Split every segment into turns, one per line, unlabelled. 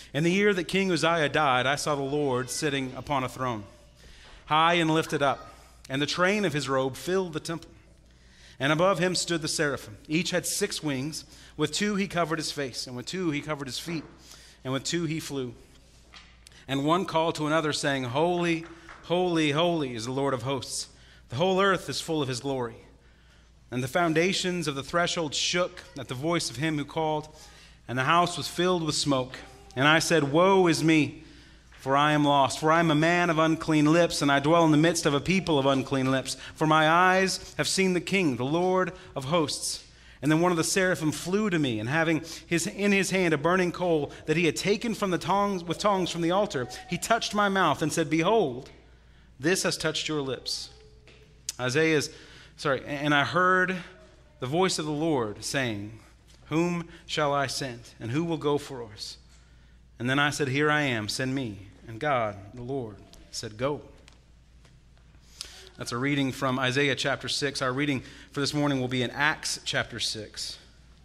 In the year that King Uzziah died, I saw the Lord sitting upon a throne, high and lifted up, and the train of his robe filled the temple. And above him stood the seraphim. Each had 6 wings. With 2 he covered his face, and with 2 he covered his feet, and with 2 he flew. And one called to another, saying, Holy, holy, holy is the Lord of hosts. The whole earth is full of his glory. And the foundations of the threshold shook at the voice of him who called, and the house was filled with smoke. And I said, Woe is me, for I am lost. For I am a man of unclean lips, and I dwell in the midst of a people of unclean lips. For my eyes have seen the King, the Lord of hosts. And then one of the seraphim flew to me, and having in his hand a burning coal that he had taken from the tongs from the altar, he touched my mouth and said, Behold, this has touched your lips. And I heard the voice of the Lord saying, Whom shall I send, and who will go for us? And then I said, Here I am, send me. And God, the Lord, said, Go. That's a reading from Isaiah chapter 6. Our reading for this morning will be in Acts chapter 6.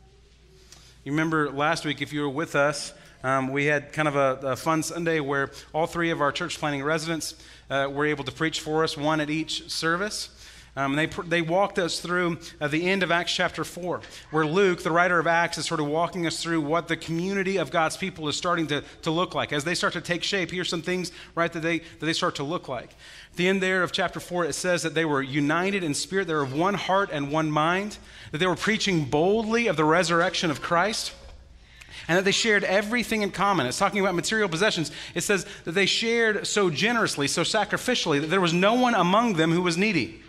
You remember last week, if you were with us, we had kind of a fun Sunday where all 3 of our church planting residents were able to preach for us, one at each service. They walked us through the end of Acts chapter 4, where Luke, the writer of Acts, is sort of walking us through what the community of God's people is starting to look like. As they start to take shape, here's some things, right, that they start to look like. At the end there of chapter 4, it says that they were united in spirit, they were of one heart and one mind, that they were preaching boldly of the resurrection of Christ, and that they shared everything in common. It's talking about material possessions. It says that they shared so generously, so sacrificially, that there was no one among them who was needy.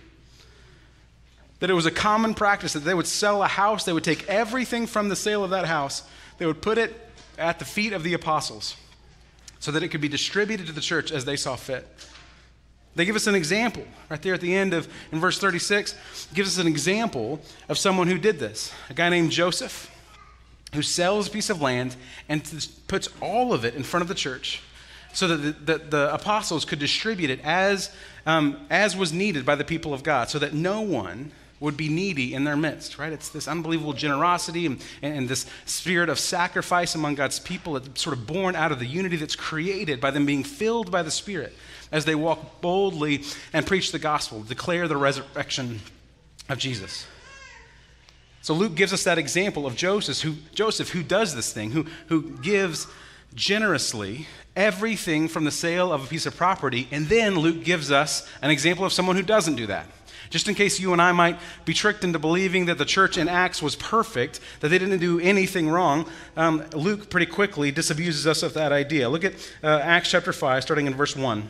That it was a common practice that they would sell a house, they would take everything from the sale of that house, they would put it at the feet of the apostles so that it could be distributed to the church as they saw fit. They give us an example right there at the end in verse 36, gives us an example of someone who did this. A guy named Joseph who sells a piece of land and puts all of it in front of the church so that the apostles could distribute it as was needed by the people of God, so that no one would be needy in their midst, right? It's this unbelievable generosity and this spirit of sacrifice among God's people that's sort of born out of the unity that's created by them being filled by the Spirit as they walk boldly and preach the gospel, declare the resurrection of Jesus. So Luke gives us that example of Joseph who does this thing, who gives generously everything from the sale of a piece of property, and then Luke gives us an example of someone who doesn't do that. Just in case you and I might be tricked into believing that the church in Acts was perfect, that they didn't do anything wrong, Luke pretty quickly disabuses us of that idea. Look at Acts chapter 5, starting in verse 1.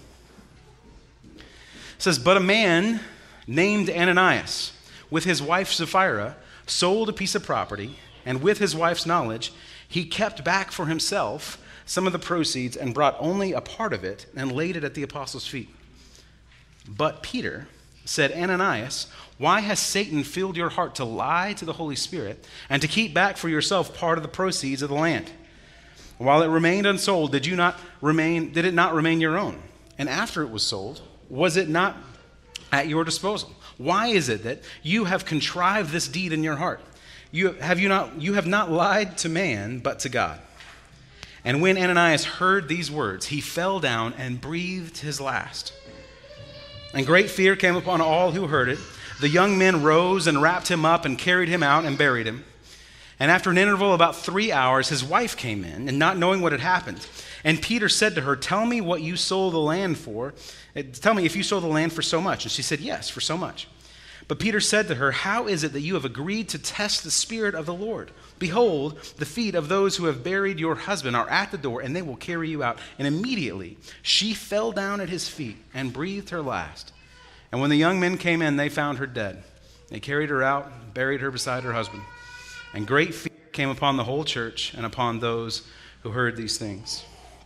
It says, But a man named Ananias, with his wife Sapphira, sold a piece of property, and with his wife's knowledge, he kept back for himself some of the proceeds and brought only a part of it and laid it at the apostles' feet. But Peter said, Ananias, why has Satan filled your heart to lie to the Holy Spirit and to keep back for yourself part of the proceeds of the land? While it remained unsold, did it not remain your own? And after it was sold, was it not at your disposal? Why is it that you have contrived this deed in your heart? You have not lied to man, but to God. And when Ananias heard these words, he fell down and breathed his last. And great fear came upon all who heard it. The young men rose and wrapped him up and carried him out and buried him. And after an interval of about 3 hours, his wife came in, and not knowing what had happened. And Peter said to her, Tell me what you sold the land for. Tell me if you sold the land for so much. And she said, Yes, for so much. But Peter said to her, How is it that you have agreed to test the Spirit of the Lord? Behold, the feet of those who have buried your husband are at the door, and they will carry you out. And immediately she fell down at his feet and breathed her last. And when the young men came in, they found her dead. They carried her out, and buried her beside her husband. And great fear came upon the whole church and upon those who heard these things.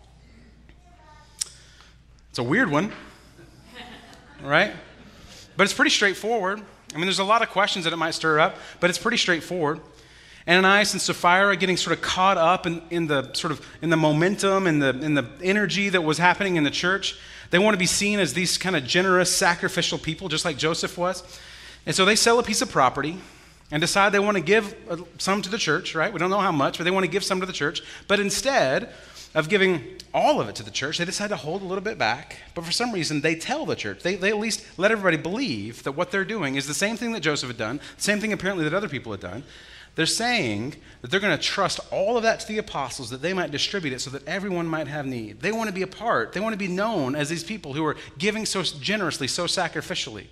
It's a weird one, right? But it's pretty straightforward. I mean, there's a lot of questions that it might stir up, but it's pretty straightforward. Ananias and Sapphira getting sort of caught up in the momentum and the energy that was happening in the church. They want to be seen as these kind of generous, sacrificial people, just like Joseph was. And so they sell a piece of property, and decide they want to give some to the church, right? We don't know how much, but they want to give some to the church. But instead of giving all of it to the church, they decide to hold a little bit back. But for some reason, they tell the church. They at least let everybody believe that what they're doing is the same thing that Joseph had done, the same thing apparently that other people had done. They're saying that they're going to trust all of that to the apostles, that they might distribute it so that everyone might have need. They want to be a part. They want to be known as these people who are giving so generously, so sacrificially.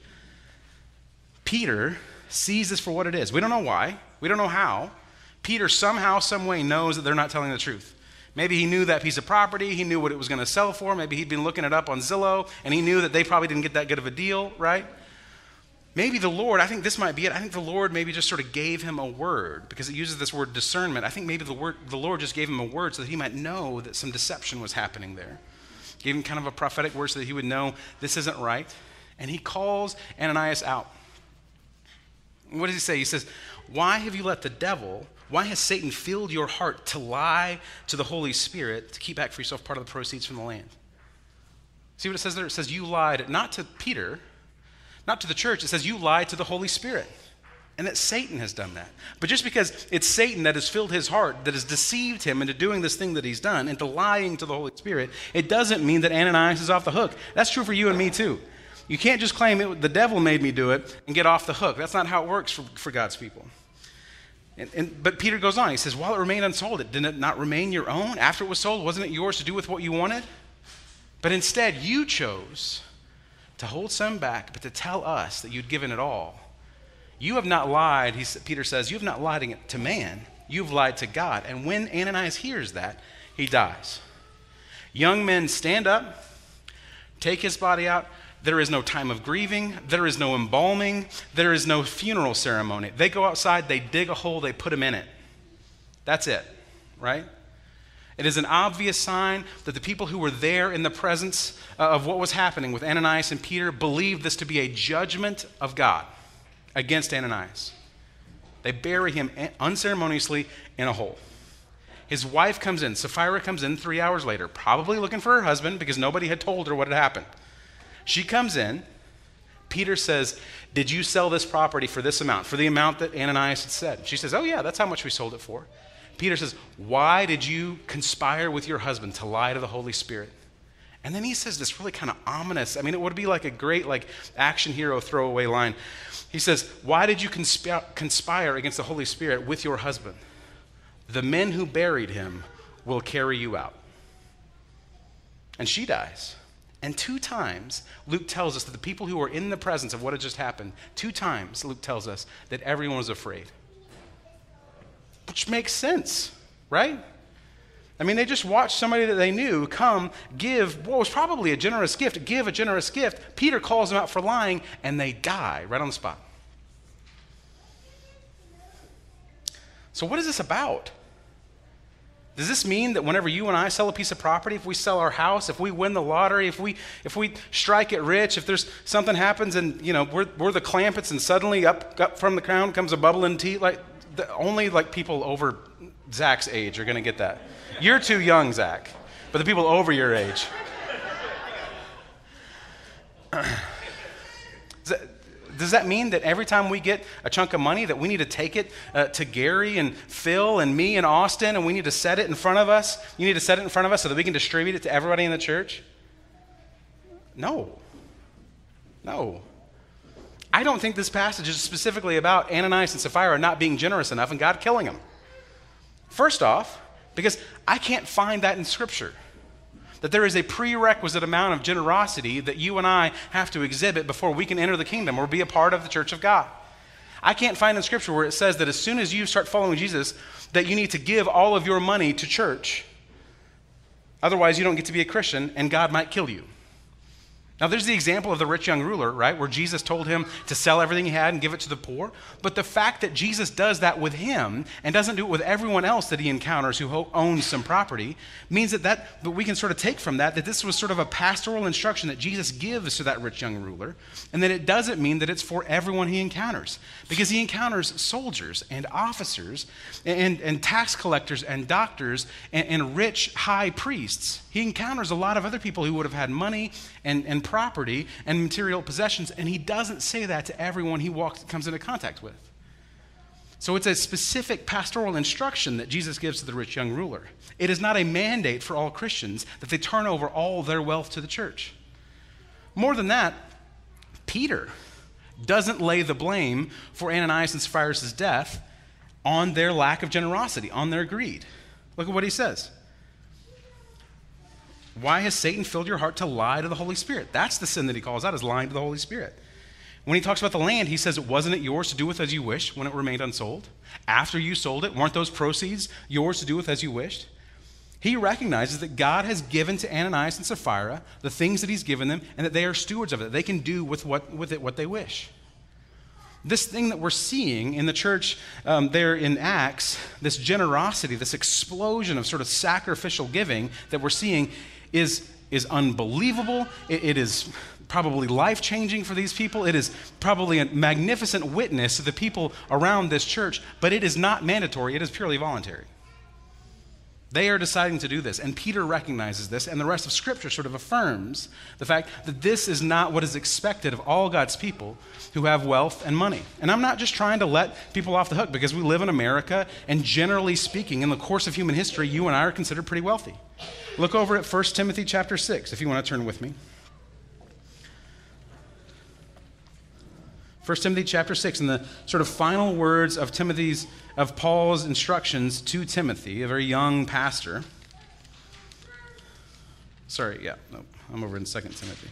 Peter sees this for what it is. We don't know why. We don't know how. Peter somehow, some way knows that they're not telling the truth. Maybe he knew that piece of property. He knew what it was going to sell for. Maybe he'd been looking it up on Zillow, and he knew that they probably didn't get that good of a deal, right? Maybe the Lord, I think this might be it. I think the Lord maybe just sort of gave him a word, because it uses this word discernment. I think maybe the Lord just gave him a word so that he might know that some deception was happening there. Gave him kind of a prophetic word so that he would know this isn't right. And he calls Ananias out. What does he say? He says, why has Satan filled your heart to lie to the Holy Spirit to keep back for yourself part of the proceeds from the land? See what it says there? It says you lied not to Peter, not to the church. It says you lied to the Holy Spirit, and that Satan has done that. But just because it's Satan that has filled his heart, that has deceived him into doing this thing that he's done, into lying to the Holy Spirit, it doesn't mean that Ananias is off the hook. That's true for you and me too. You can't just claim the devil made me do it and get off the hook. That's not how it works for God's people. But Peter goes on. He says, while it remained unsold, did it not remain your own? After it was sold, wasn't it yours to do with what you wanted? But instead, you chose to hold some back, but to tell us that you'd given it all. You have not lied, Peter says, you have not lied to man. You've lied to God. And when Ananias hears that, he dies. Young men stand up, take his body out. There is no time of grieving. There is no embalming. There is no funeral ceremony. They go outside, they dig a hole, they put him in it. That's it, right? It is an obvious sign that the people who were there in the presence of what was happening with Ananias and Peter believed this to be a judgment of God against Ananias. They bury him unceremoniously in a hole. His wife comes in. Sapphira comes in 3 hours later, probably looking for her husband because nobody had told her what had happened. She comes in. Peter says, did you sell this property for this amount, for the amount that Ananias had said? She says, oh yeah, that's how much we sold it for. Peter says, why did you conspire with your husband to lie to the Holy Spirit? And then he says this really kind of ominous, it would be like a great action hero throwaway line. He says, why did you conspire against the Holy Spirit with your husband? The men who buried him will carry you out. And she dies. And 2 times, Luke tells us that the people who were in the presence of what had just happened, 2 times, Luke tells us that everyone was afraid. Which makes sense, right? They just watched somebody that they knew come give what was probably a generous gift, give a generous gift. Peter calls them out for lying, and they die right on the spot. So what is this about? Does this mean that whenever you and I sell a piece of property, if we sell our house, if we win the lottery, if we strike it rich, if there's something happens and we're the Clampetts and suddenly up from the crown comes a bubbling tea, only people over Zach's age are going to get that. You're too young, Zach, but the people over your age. Does that mean that every time we get a chunk of money that we need to take it to Gary and Phil and me and Austin and we need to set it in front of us? You need to set it in front of us so that we can distribute it to everybody in the church? No. I don't think this passage is specifically about Ananias and Sapphira not being generous enough and God killing them. First off, because I can't find that in Scripture. That there is a prerequisite amount of generosity that you and I have to exhibit before we can enter the kingdom or be a part of the church of God. I can't find in Scripture where it says that as soon as you start following Jesus, that you need to give all of your money to church. Otherwise, you don't get to be a Christian and God might kill you. Now, there's the example of the rich young ruler, right, where Jesus told him to sell everything he had and give it to the poor. But the fact that Jesus does that with him and doesn't do it with everyone else that he encounters who owns some property means but we can sort of take from that this was sort of a pastoral instruction that Jesus gives to that rich young ruler, and that it doesn't mean that it's for everyone he encounters, because he encounters soldiers and officers and tax collectors and doctors and rich high priests. He encounters a lot of other people who would have had money and property and material possessions, and he doesn't say that to everyone he comes into contact with. So it's a specific pastoral instruction that Jesus gives to the rich young ruler. It is not a mandate for all Christians that they turn over all their wealth to the church. More than that, Peter doesn't lay the blame for Ananias and Sapphira's death on their lack of generosity, on their greed. Look at what he says. Why has Satan filled your heart to lie to the Holy Spirit? That's the sin that he calls out, is lying to the Holy Spirit. When he talks about the land, he says, wasn't it yours to do with as you wished when it remained unsold? After you sold it, weren't those proceeds yours to do with as you wished? He recognizes that God has given to Ananias and Sapphira the things that he's given them, and that they are stewards of it. They can do with it what they wish. This thing that we're seeing in the church there in Acts, this generosity, this explosion of sort of sacrificial giving that we're seeing is unbelievable. It is probably life-changing for these people. It is probably a magnificent witness to the people around this church, but it is not mandatory. It is purely voluntary. They are deciding to do this, and Peter recognizes this, and the rest of Scripture sort of affirms the fact that this is not what is expected of all God's people who have wealth and money. And I'm not just trying to let people off the hook, because we live in America, and generally speaking, in the course of human history, you and I are considered pretty wealthy. Look over at 1 Timothy chapter 6, if you want to turn with me. 1 Timothy chapter 6, in the sort of final words of Paul's instructions to Timothy, a very young pastor. I'm over in 2 Timothy.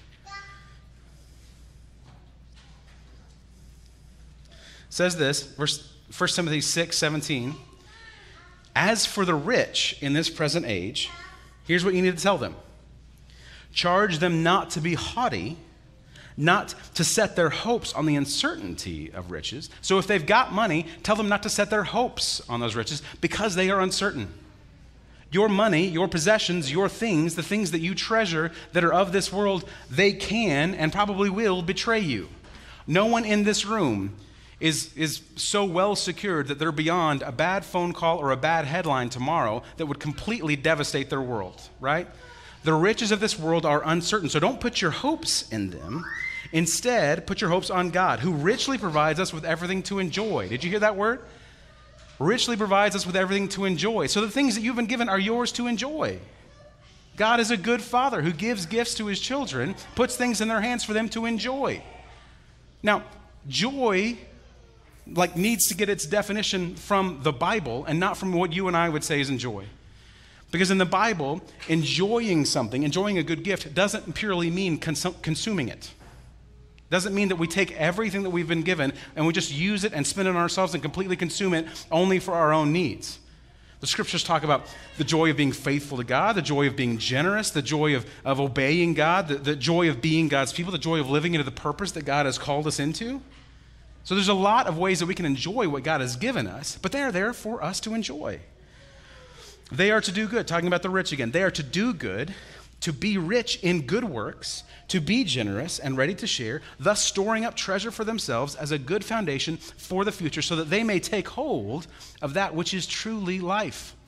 It says this, 1 Timothy 6:17. As for the rich in this present age, here's what you need to tell them. Charge them not to be haughty, not to set their hopes on the uncertainty of riches. So if they've got money, tell them not to set their hopes on those riches because they are uncertain. Your money, your possessions, your things, the things that you treasure that are of this world, they can and probably will betray you. No one in this room is so well secured that they're beyond a bad phone call or a bad headline tomorrow that would completely devastate their world, right? The riches of this world are uncertain, so don't put your hopes in them. Instead, put your hopes on God, who richly provides us with everything to enjoy. Did you hear that word? Richly provides us with everything to enjoy. So the things that you've been given are yours to enjoy. God is a good father who gives gifts to his children, puts things in their hands for them to enjoy. Now, joy needs to get its definition from the Bible and not from what you and I would say is enjoy. Because in the Bible, enjoying something, enjoying a good gift, doesn't purely mean consuming it. Doesn't mean that we take everything that we've been given and we just use it and spend it on ourselves and completely consume it only for our own needs. The scriptures talk about the joy of being faithful to God, the joy of being generous, the joy of obeying God, the joy of being God's people, the joy of living into the purpose that God has called us into. So there's a lot of ways that we can enjoy what God has given us, but they are there for us to enjoy. They are to do good, talking about the rich again. They are to do good, to be rich in good works, to be generous and ready to share, thus storing up treasure for themselves as a good foundation for the future, so that they may take hold of that which is truly life.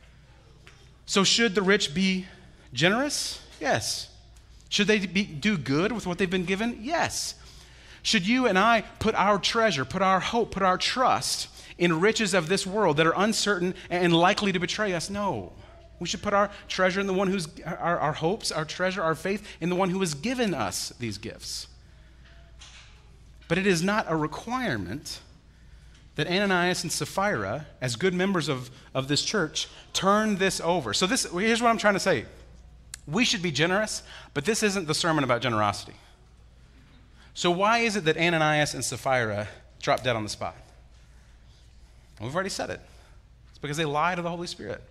So should the rich be generous? Yes. Should they do good with what they've been given? Yes. Should you and I put our treasure, put our hope, put our trust in riches of this world that are uncertain and likely to betray us? No. We should put our treasure in the one who's, our hopes, our treasure, our faith in the one who has given us these gifts. But it is not a requirement that Ananias and Sapphira, as good members of this church, turn this over. So here's what I'm trying to say. We should be generous, but this isn't the sermon about generosity. So why is it that Ananias and Sapphira drop dead on the spot? Well, we've already said it. It's because they lie to the Holy Spirit.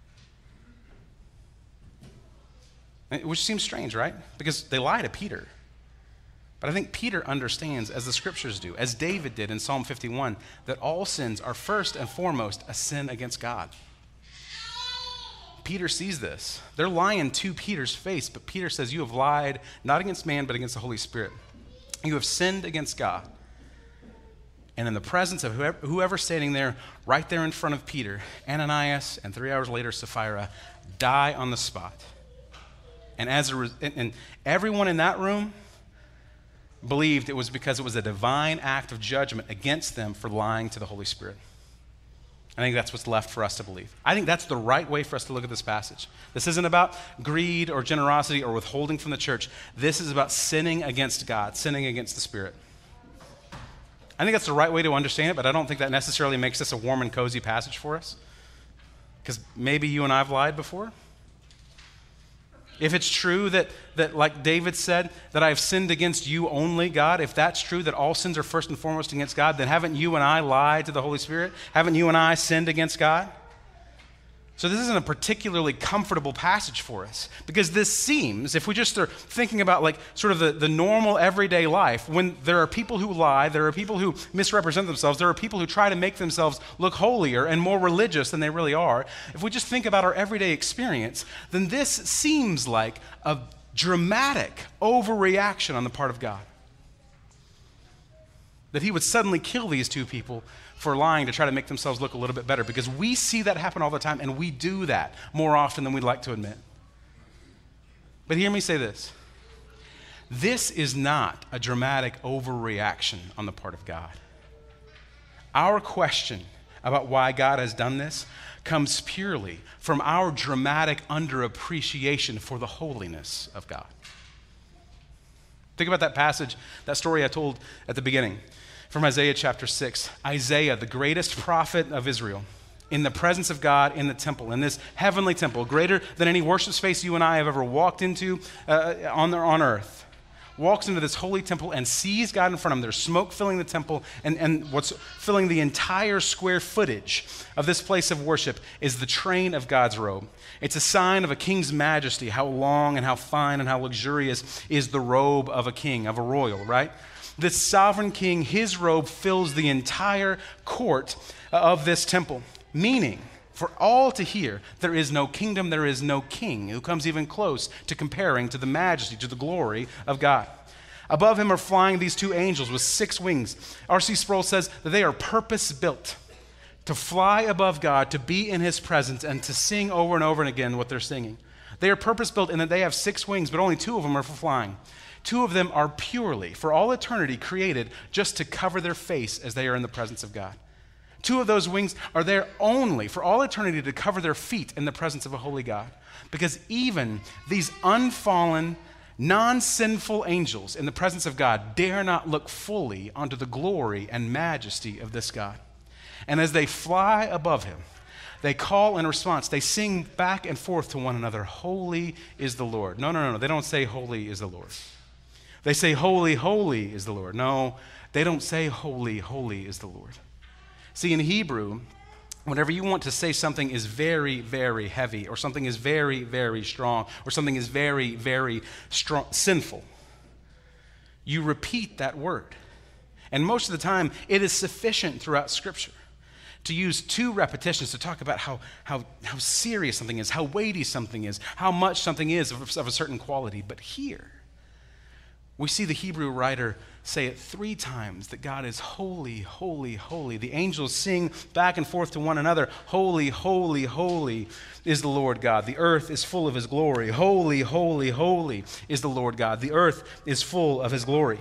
Which seems strange, right? Because they lie to Peter. But I think Peter understands, as the scriptures do, as David did in Psalm 51, that all sins are first and foremost a sin against God. Peter sees this. They're lying to Peter's face, but Peter says, you have lied not against man, but against the Holy Spirit. You have sinned against God. And in the presence of whoever's standing there, right there in front of Peter, Ananias and 3 hours later, Sapphira, die on the spot. And and everyone in that room believed it was because it was a divine act of judgment against them for lying to the Holy Spirit. I think that's what's left for us to believe. I think that's the right way for us to look at this passage. This isn't about greed or generosity or withholding from the church. This is about sinning against God, sinning against the Spirit. I think that's the right way to understand it, but I don't think that necessarily makes this a warm and cozy passage for us. Because maybe you and I have lied before. If it's true that like David said, that I have sinned against you only, God, if that's true, that all sins are first and foremost against God, then haven't you and I lied to the Holy Spirit? Haven't you and I sinned against God? So this isn't a particularly comfortable passage for us, because this seems, if we just are thinking about like sort of the normal everyday life, when there are people who lie, there are people who misrepresent themselves, there are people who try to make themselves look holier and more religious than they really are. If we just think about our everyday experience, then this seems like a dramatic overreaction on the part of God. That he would suddenly kill these two people for lying to try to make themselves look a little bit better, because we see that happen all the time, and we do that more often than we'd like to admit. But hear me say this. This is not a dramatic overreaction on the part of God. Our question about why God has done this comes purely from our dramatic underappreciation for the holiness of God. Think about that passage, that story I told at the beginning. From Isaiah chapter 6, Isaiah, the greatest prophet of Israel, in the presence of God in the temple, in this heavenly temple, greater than any worship space you and I have ever walked into on earth, walks into this holy temple and sees God in front of him. There's smoke filling the temple, and what's filling the entire square footage of this place of worship is the train of God's robe. It's a sign of a king's majesty, how long and how fine and how luxurious is the robe of a king, of a royal, right? This sovereign king, his robe fills the entire court of this temple, meaning for all to hear, there is no kingdom, there is no king who comes even close to comparing to the majesty, to the glory of God. Above him are flying these two angels with 6 wings. R.C. Sproul says that they are purpose-built to fly above God, to be in his presence, and to sing over and over and again what they're singing. They are purpose-built in that they have 6 wings, but only 2 of them are for flying. 2 of them are purely, for all eternity, created just to cover their face as they are in the presence of God. 2 of those wings are there only for all eternity to cover their feet in the presence of a holy God. Because even these unfallen, non-sinful angels in the presence of God dare not look fully onto the glory and majesty of this God. And as they fly above him, they call in response. They sing back and forth to one another, "Holy is the Lord." No. They don't say, "Holy is the Lord." They say, "Holy, holy is the Lord." No, they don't say, "Holy, holy is the Lord." See, in Hebrew, whenever you want to say something is very, very heavy, or something is very, very strong, or something is very, very sinful, you repeat that word. And most of the time, it is sufficient throughout Scripture to use 2 repetitions to talk about how serious something is, how weighty something is, how much something is of a certain quality. But here, we see the Hebrew writer say it 3 times, that God is holy, holy, holy. The angels sing back and forth to one another, "Holy, holy, holy is the Lord God. The earth is full of his glory. Holy, holy, holy is the Lord God. The earth is full of his glory."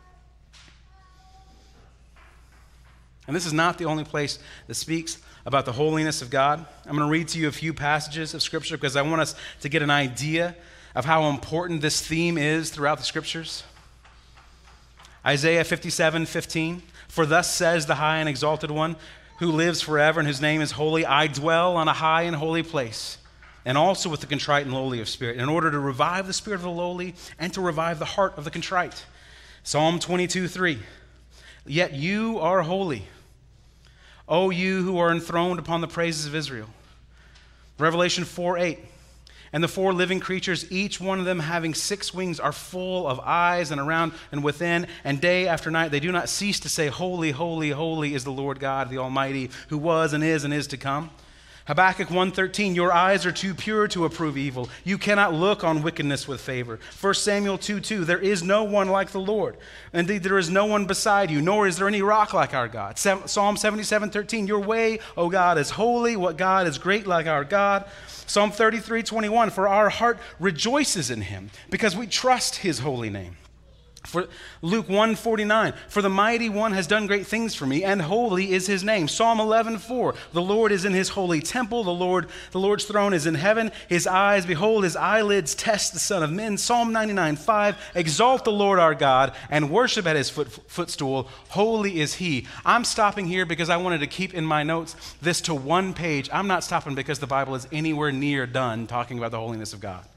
And this is not the only place that speaks about the holiness of God. I'm going to read to you a few passages of Scripture because I want us to get an idea of how important this theme is throughout the Scriptures. Isaiah 57:15, "For thus says the high and exalted one, who lives forever and whose name is holy, I dwell on a high and holy place, and also with the contrite and lowly of spirit, in order to revive the spirit of the lowly and to revive the heart of the contrite." Psalm 22:3, "Yet you are holy, O you who are enthroned upon the praises of Israel." Revelation 4:8, "And the 4 living creatures, each one of them having 6 wings, are full of eyes and around and within, and day after night they do not cease to say, 'Holy, holy, holy is the Lord God, the Almighty, who was and is to come.'" Habakkuk 1:13, "Your eyes are too pure to approve evil. You cannot look on wickedness with favor." 1 Samuel 2:2, "There is no one like the Lord. Indeed, there is no one beside you, nor is there any rock like our God." Psalm 77:13, "Your way, O God, is holy. What God is great like our God?" Psalm 33:21, "For our heart rejoices in him, because we trust his holy name." For Luke 1:49, for the mighty one has done great things for me, and holy is his name. Psalm 11:4, the Lord is in his holy temple. The Lord's throne is in heaven. His eyes, behold, his eyelids test the Son of Men. Psalm 99:5, exalt the Lord our God and worship at his footstool. Holy is he. I'm stopping here because I wanted to keep in my notes this to one page. I'm not stopping because the Bible is anywhere near done talking about the holiness of God.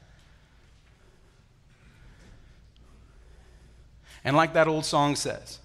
And like that old song says,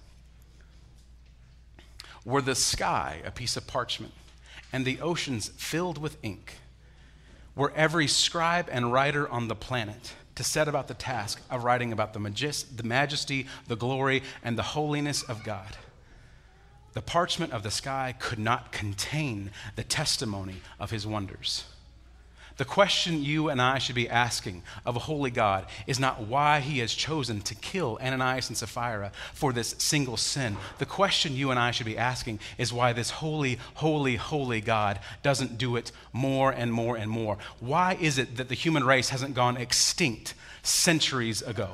were the sky a piece of parchment and the oceans filled with ink, were every scribe and writer on the planet to set about the task of writing about the majesty, the glory, and the holiness of God, the parchment of the sky could not contain the testimony of his wonders. The question you and I should be asking of a holy God is not why he has chosen to kill Ananias and Sapphira for this single sin. The question you and I should be asking is why this holy, holy, holy God doesn't do it more and more and more. Why is it that the human race hasn't gone extinct centuries ago?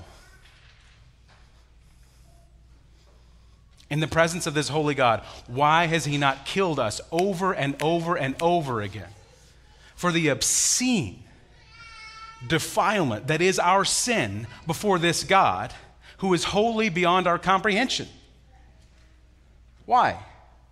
In the presence of this holy God, why has he not killed us over and over and over again? For the obscene defilement that is our sin before this God who is holy beyond our comprehension. Why?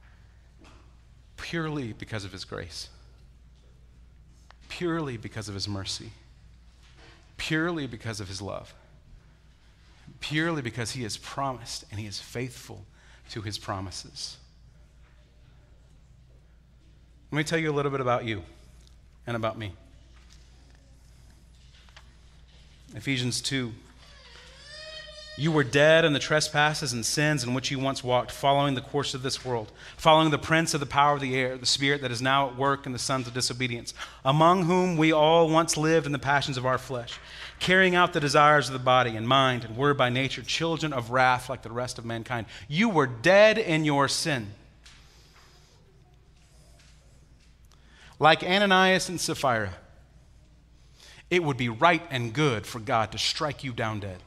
Purely because of his grace. Purely because of his mercy. Purely because of his love. Purely because he has promised and he is faithful to his promises. Let me tell you a little bit about you and about me. Ephesians 2. You were dead in the trespasses and sins in which you once walked, following the course of this world, following the prince of the power of the air, the spirit that is now at work in the sons of disobedience, among whom we all once lived in the passions of our flesh, carrying out the desires of the body and mind, and were by nature children of wrath like the rest of mankind. You were dead in your sin. Like Ananias and Sapphira, it would be right and good for God to strike you down dead.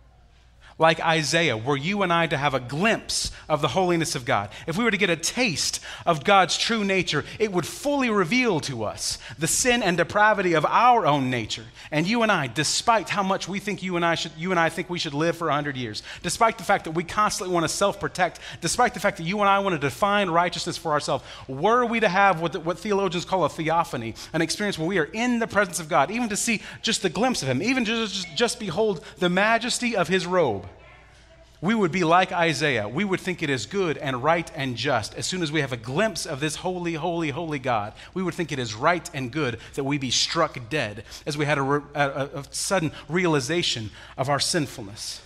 Like Isaiah, were you and I to have a glimpse of the holiness of God, if we were to get a taste of God's true nature, it would fully reveal to us the sin and depravity of our own nature. And you and I, despite how much we think you and I think we should live for 100 years, despite the fact that we constantly want to self-protect, despite the fact that you and I want to define righteousness for ourselves, were we to have what theologians call a theophany, an experience where we are in the presence of God, even to see just the glimpse of him, even just behold the majesty of his robe, we would be like Isaiah. We would think it is good and right and just. As soon as we have a glimpse of this holy, holy, holy God, we would think it is right and good that we be struck dead as we had a sudden realization of our sinfulness.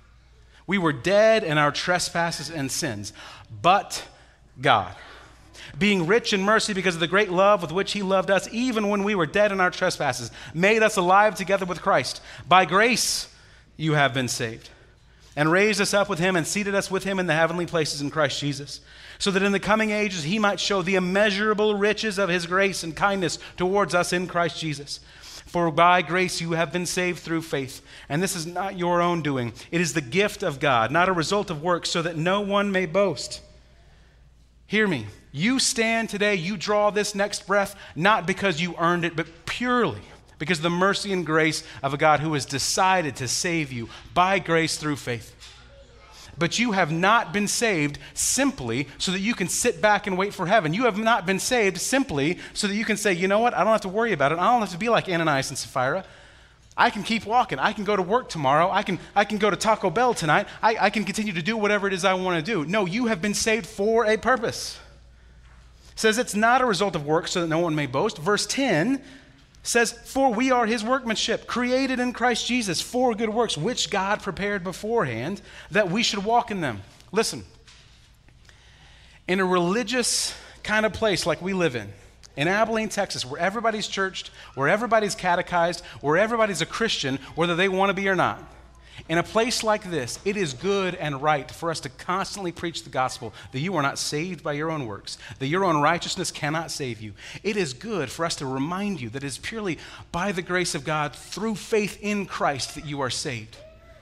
We were dead in our trespasses and sins, but God, being rich in mercy because of the great love with which he loved us, even when we were dead in our trespasses, made us alive together with Christ. By grace you have been saved, and raised us up with him and seated us with him in the heavenly places in Christ Jesus, so that in the coming ages he might show the immeasurable riches of his grace and kindness towards us in Christ Jesus. For by grace you have been saved through faith, and this is not your own doing. It is the gift of God, not a result of works, so that no one may boast. Hear me. You stand today, you draw this next breath, not because you earned it, but purely because of the mercy and grace of a God who has decided to save you by grace through faith. But you have not been saved simply so that you can sit back and wait for heaven. You have not been saved simply so that you can say, you know what, I don't have to worry about it. I don't have to be like Ananias and Sapphira. I can keep walking. I can go to work tomorrow. I can go to Taco Bell tonight. I can continue to do whatever it is I want to do. No, you have been saved for a purpose. It says it's not a result of works so that no one may boast. Verse 10 says, for we are his workmanship, created in Christ Jesus for good works, which God prepared beforehand that we should walk in them. Listen, in a religious kind of place like we live in Abilene, Texas, where everybody's churched, where everybody's catechized, where everybody's a Christian, whether they want to be or not, in a place like this, it is good and right for us to constantly preach the gospel that you are not saved by your own works, that your own righteousness cannot save you. It is good for us to remind you that it is purely by the grace of God through faith in Christ that you are saved.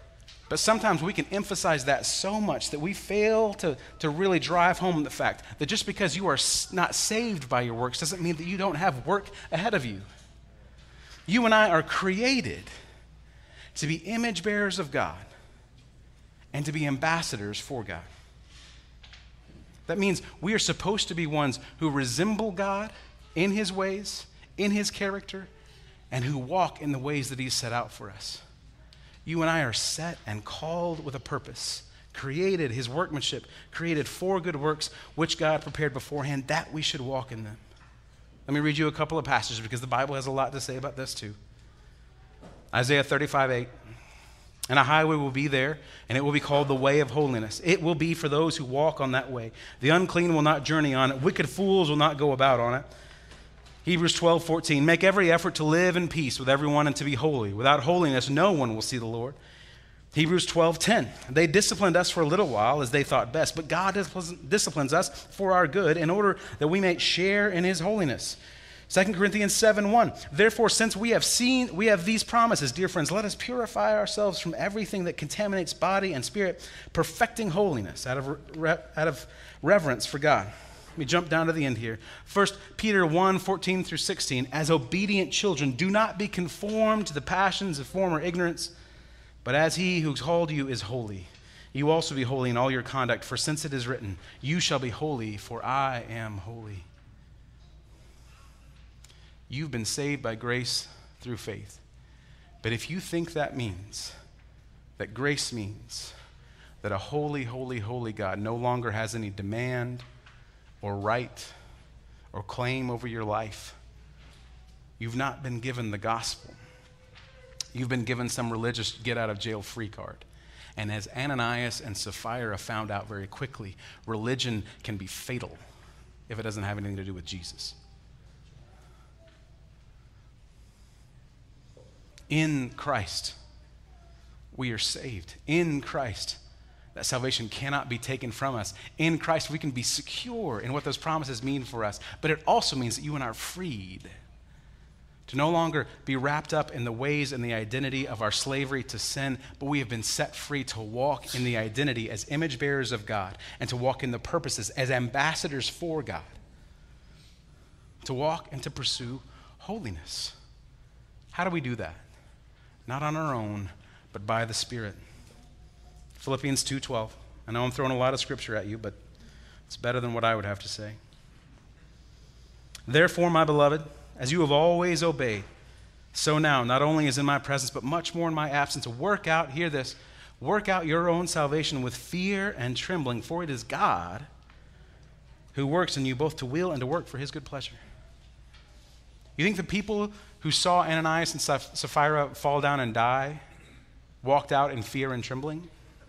But sometimes we can emphasize that so much that we fail to really drive home the fact that just because you are not saved by your works doesn't mean that you don't have work ahead of you. You and I are created to be image bearers of God and to be ambassadors for God. That means we are supposed to be ones who resemble God in his ways, in his character, and who walk in the ways that he's set out for us. You and I are set and called with a purpose, created, his workmanship, created for good works, which God prepared beforehand, that we should walk in them. Let me read you a couple of passages because the Bible has a lot to say about this too. Isaiah 35:8. And a highway will be there, and it will be called the way of holiness. It will be for those who walk on that way. The unclean will not journey on it. Wicked fools will not go about on it. Hebrews 12:14. Make every effort to live in peace with everyone and to be holy. Without holiness, no one will see the Lord. Hebrews 12:10. They disciplined us for a little while as they thought best, but God disciplines us for our good in order that we may share in his holiness. 2 Corinthians 7:1. Therefore, since we have these promises, dear friends, let us purify ourselves from everything that contaminates body and spirit, perfecting holiness out of reverence for God. Let me jump down to the end here. 1 Peter 1:14-16. As obedient children, do not be conformed to the passions of former ignorance, but as he who called you is holy, you also be holy in all your conduct. For since it is written, you shall be holy, for I am holy. You've been saved by grace through faith. But if you think that means, that grace means, that a holy, holy, holy God no longer has any demand or right or claim over your life, you've not been given the gospel. You've been given some religious get-out-of-jail-free card. And as Ananias and Sapphira found out very quickly, religion can be fatal if it doesn't have anything to do with Jesus. In Christ, we are saved. In Christ, that salvation cannot be taken from us. In Christ, we can be secure in what those promises mean for us. But it also means that you and I are freed to no longer be wrapped up in the ways and the identity of our slavery to sin, but we have been set free to walk in the identity as image bearers of God and to walk in the purposes as ambassadors for God, to walk and to pursue holiness. How do we do that? Not on our own, but by the Spirit. Philippians 2:12. I know I'm throwing a lot of scripture at you, but it's better than what I would have to say. Therefore, my beloved, as you have always obeyed, so now, not only as in my presence, but much more in my absence, work out, hear this, work out your own salvation with fear and trembling, for it is God who works in you both to will and to work for his good pleasure. You think the people who saw Ananias and Sapphira fall down and die walked out in fear and trembling?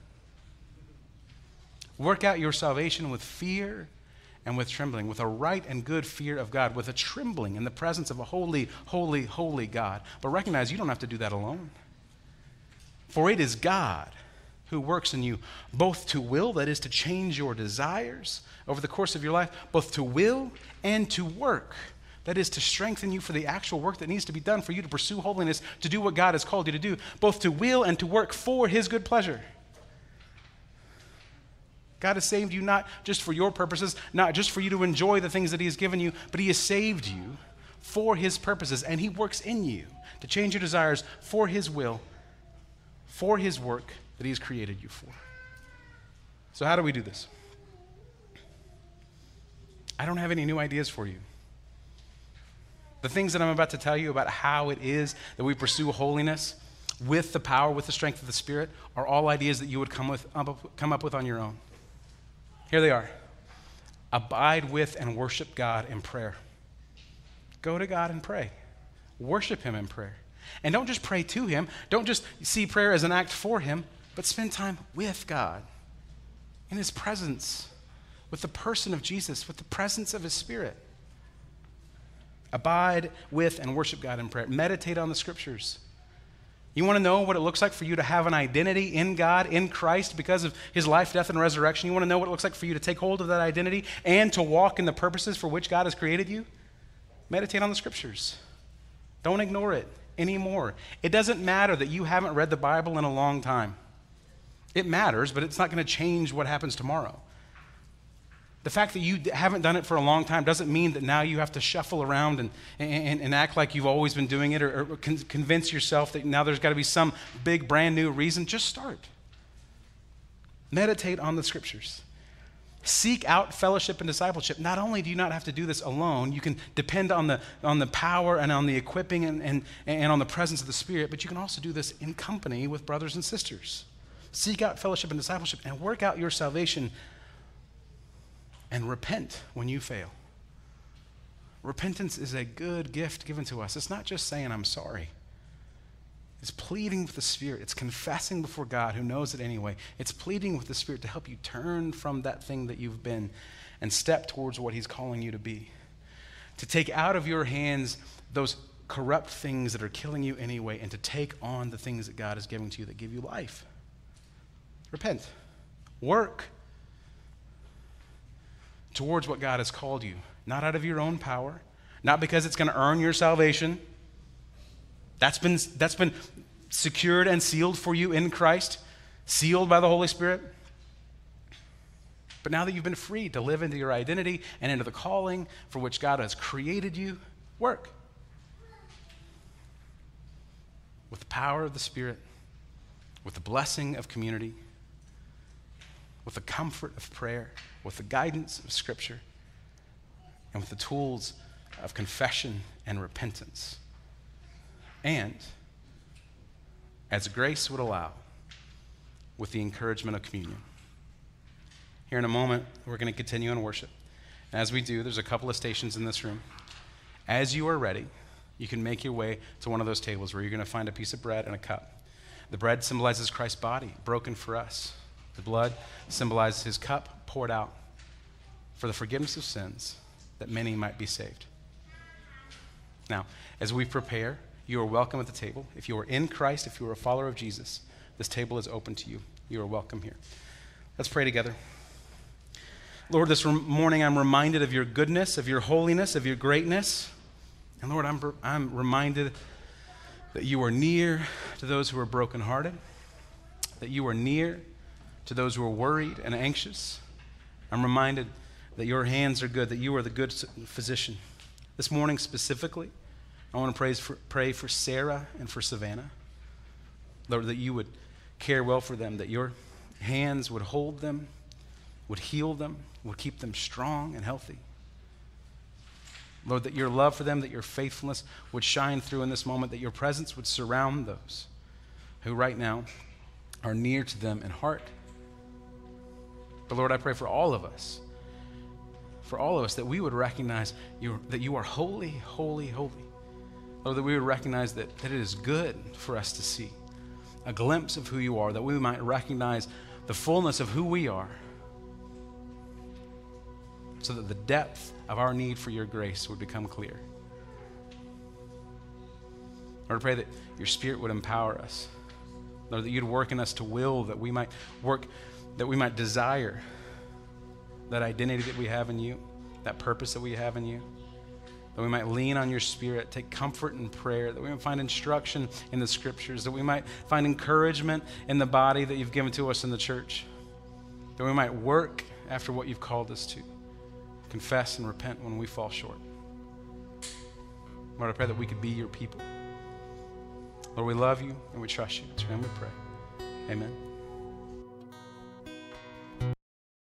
Work out your salvation with fear and with trembling, with a right and good fear of God, with a trembling in the presence of a holy, holy, holy God. But recognize you don't have to do that alone. For it is God who works in you both to will, that is to change your desires over the course of your life, both to will and to work. That is to strengthen you for the actual work that needs to be done for you to pursue holiness, to do what God has called you to do, both to will and to work for his good pleasure. God has saved you not just for your purposes, not just for you to enjoy the things that he has given you, but he has saved you for his purposes, and he works in you to change your desires for his will, for his work that he has created you for. So how do we do this? I don't have any new ideas for you. The things that I'm about to tell you about how it is that we pursue holiness with the power, with the strength of the Spirit, are all ideas that you would come up with on your own. Here they are. Abide with and worship God in prayer. Go to God and pray. Worship him in prayer. And don't just pray to him. Don't just see prayer as an act for him, but spend time with God, in his presence, with the person of Jesus, with the presence of his Spirit. Abide with and worship God in prayer. Meditate on the scriptures. You want to know what it looks like for you to have an identity in God, in Christ, because of his life, death, and resurrection? You want to know what it looks like for you to take hold of that identity and to walk in the purposes for which God has created you? Meditate on the scriptures. Don't ignore it anymore. It doesn't matter that you haven't read the Bible in a long time. It matters, but it's not going to change what happens tomorrow. The fact that you haven't done it for a long time doesn't mean that now you have to shuffle around and act like you've always been doing it, or convince yourself that now there's got to be some big brand new reason. Just start. Meditate on the scriptures. Seek out fellowship and discipleship. Not only do you not have to do this alone, you can depend on the power and on the equipping and on the presence of the Spirit, but you can also do this in company with brothers and sisters. Seek out fellowship and discipleship and work out your salvation and repent when you fail. Repentance is a good gift given to us. It's not just saying, I'm sorry. It's pleading with the Spirit. It's confessing before God, who knows it anyway. It's pleading with the Spirit to help you turn from that thing that you've been and step towards what he's calling you to be. To take out of your hands those corrupt things that are killing you anyway, and to take on the things that God is giving to you that give you life. Repent. Work towards what God has called you, not out of your own power, not because it's going to earn your salvation. That's been secured and sealed for you in Christ, sealed by the Holy Spirit. But now that you've been freed to live into your identity and into the calling for which God has created you, work. With the power of the Spirit, with the blessing of community, with the comfort of prayer, with the guidance of Scripture, and with the tools of confession and repentance. And, as grace would allow, with the encouragement of communion. Here in a moment, we're going to continue in worship. And as we do, there's a couple of stations in this room. As you are ready, you can make your way to one of those tables where you're going to find a piece of bread and a cup. The bread symbolizes Christ's body, broken for us. The blood symbolizes his cup poured out for the forgiveness of sins, that many might be saved. Now, as we prepare, you are welcome at the table. If you are in Christ, if you are a follower of Jesus, this table is open to you. You are welcome here. Let's pray together. Lord, this morning I'm reminded of your goodness, of your holiness, of your greatness. And Lord, I'm reminded that you are near to those who are brokenhearted, that you are near to those who are worried and anxious. I'm reminded that your hands are good, that you are the good physician. This morning specifically, I want to pray for Sarah and for Savannah. Lord, that you would care well for them, that your hands would hold them, would heal them, would keep them strong and healthy. Lord, that your love for them, that your faithfulness would shine through in this moment, that your presence would surround those who right now are near to them in heart. But Lord, I pray for all of us, that we would recognize that you are holy, holy, holy. Lord, that we would recognize that it is good for us to see a glimpse of who you are, that we might recognize the fullness of who we are, so that the depth of our need for your grace would become clear. Lord, I pray that your Spirit would empower us. Lord, that you'd work in us to will, that we might work, that we might desire that identity that we have in you, that purpose that we have in you, that we might lean on your Spirit, take comfort in prayer, that we might find instruction in the Scriptures, that we might find encouragement in the body that you've given to us in the church, that we might work after what you've called us to, confess and repent when we fall short. Lord, I pray that we could be your people. Lord, we love you and we trust you. In your name we pray. Amen.